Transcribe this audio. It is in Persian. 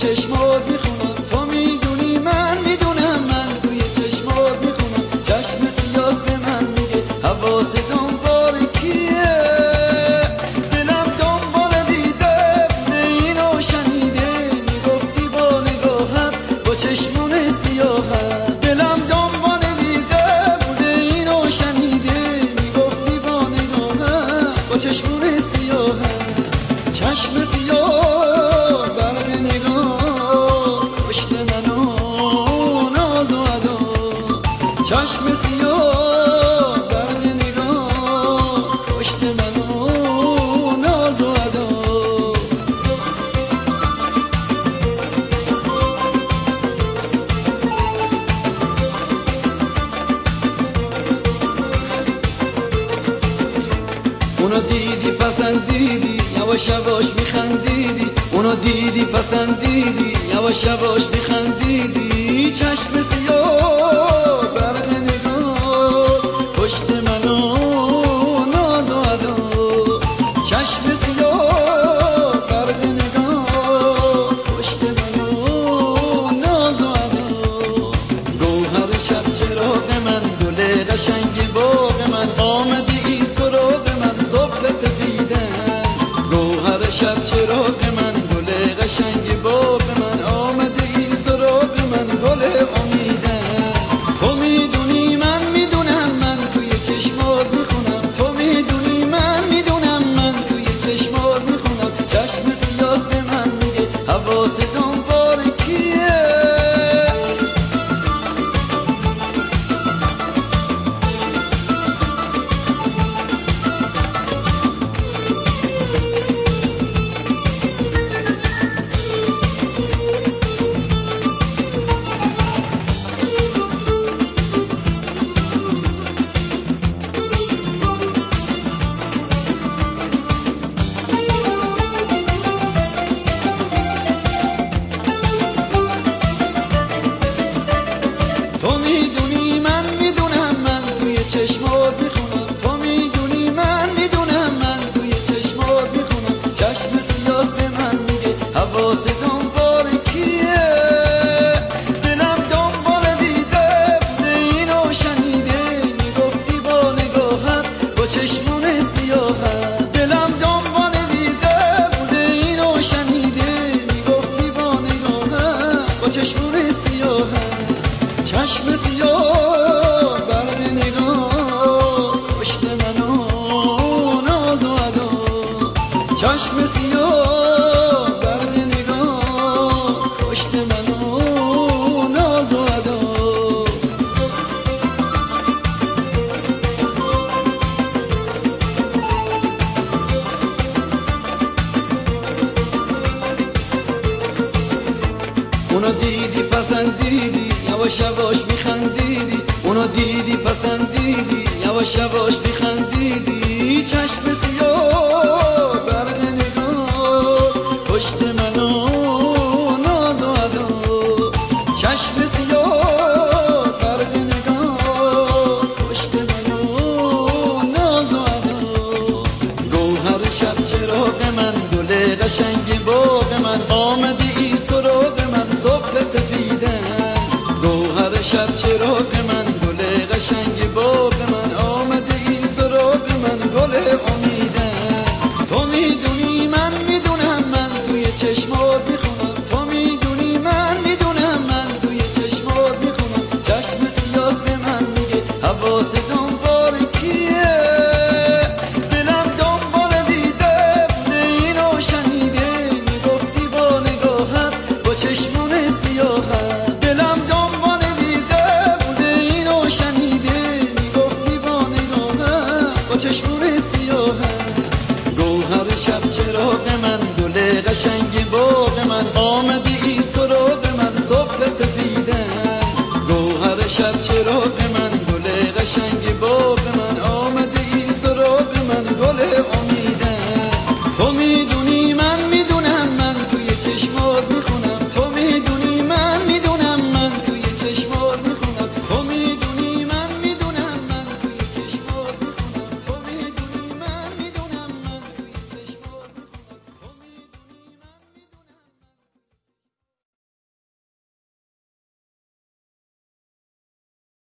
چشمات میخونم، تو میدونی من میدونم، من توی چشمات میخونم. چشم سیاد به من میگه حواس دنبال کیه، دلم دنبال دیده بوده اینو شنیده، میگفتی با نگاهت با چشمون سیاهت. دلم دنبال دیده بوده اینو شنیده، میگفتی با نگاهت با چشمون سیاهت. چشم سیاه برق نگاه کشت منو ناز و ادا، چشم سیاه برق نگاه کشت منو ناز و ادا. اونو دیدی پسندیدی یواش یواش میخندیدی، اونو دیدی پسندیدی یواش یواش میخندیدی. چشم سیاه برق نگاه پشت منو ناز و ادا، چشم سیاه برق نگاه پشت منو ناز و ادا. گوهر شب چراغ من، گل قشنگ باغ من، آمدی سراغ من صبح سفیدن. گوهر شب چراغ من، گل قشنگ باغ من، آمدی سراغ من گل امیدن. تو میدونی من میدونم، من توی چشمات میخونم، تو میدونی من میدونم، من توی چشمات میخونم. چشم سیاد به من میگه حواس دنبال کیه. تو میدونی من میدونم، من توی چشمات میخونم، تو میدونی من میدونم، من توی چشمات میخونم. چشم سیاد به من میگه حواس دنبال کیه، دلم دنبال دیده بوده اینو شنیده، میگفتی با نگاهت با چشمون سیاهت. دلم دنبال دیده بوده اینو شنیده، میگفتی با نگاهت با چشمون سیاهت. چشم سیاه برق نگاه کشت منو ناز و ادا، چشم سیاه برق نگاه کشت منو ناز و ادا. اونو دیدی پسندیدی یواش یواش میخندیدی، اونو دیدی پسندیدی یواش یواش میخندیدی. چشم سیاه برق نگاه پشت منو ناز و ادا، چشم سیاه برق نگاه پشت منو ناز و ادا. گوهر شب چراغ من، گل قشنگ باغ من، آمدی سراغ من صبح سفیدن. گوهر شب چراغ من، گل قشنگ باغ من، آمدی سراغ من گل امیدن. تو میدونی من میدونم، من توی چشمات میخونم، تو میدونی من میدونم، من توی چشمات میخونم. چشم سیاد به من میگه حواس دنبال کیه، دلم دنبال دیده بوده اینو شنیده، میگفتی با نگاهت با چشمون سیاهت. دلم دنبال دیده بوده اینو شنیده، میگفتی با نگاهت با چشمون سیاهت. گوهر شب چراغ من، گل قشنگ باغ من، آمدی سراغ من صبح سفیدن. گوهر شب چراغ